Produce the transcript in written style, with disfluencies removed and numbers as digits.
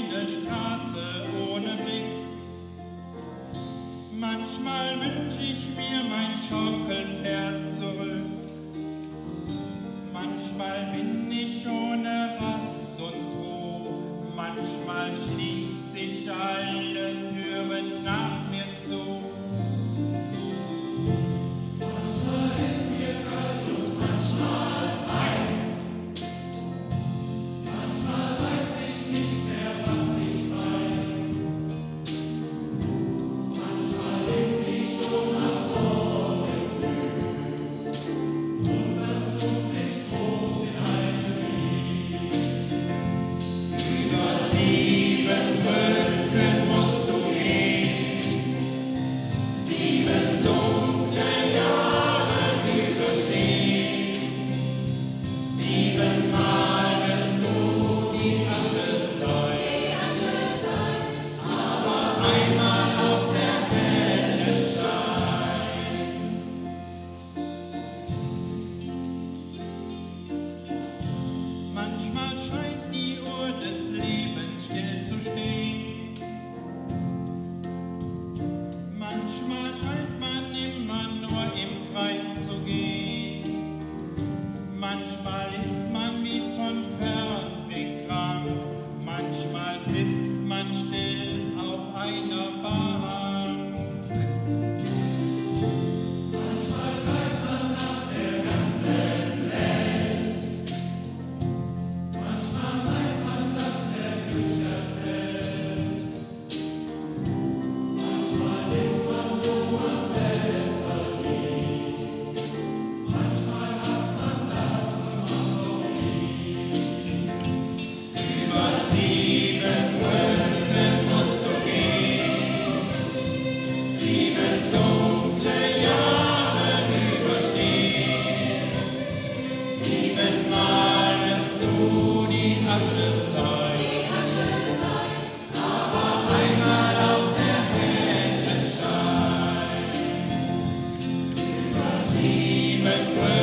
eine Straße ohne Blick. Manchmal wünsch ich mir mein Schaukelpferd zurück. Manchmal bin ich ohne Rast und Ruhe. Manchmal schließ ich alle Türen nach mir zu. Manchmal ist mir kalt und manchmal heiß. Manchmal weiß ich nicht mehr, was ich weiß. Manchmal bin ich schon am Boden müd. Und dann such ich Trost in einem Lied. Über 7 Brücken musst du gehen, 7 dunkle Jahre überstehen. 7-mal wirst du die Asche sein, aber einmal auf der helle Schein. Manchmal scheint die Uhr des Lebens still zu stehen. Manchmal scheint man immer nur im Kreis zu gehen. Manchmal ist man wie von Fernweg krank. Manchmal sitzt man still auf einer Bank. Manchmal greift man nach der ganzen Welt. Manchmal meint man, dass der Bildschirm fällt. Manchmal nimmt man, wo man besser liegt. Manchmal hasst man das, was man noch liebt. Über 7 Brücken musst du gehen, 7 dunkle Jahre überstehen. 7-mal wirst du die Asche sein, aber einmal auf der helle Schein. Über 7 Brücken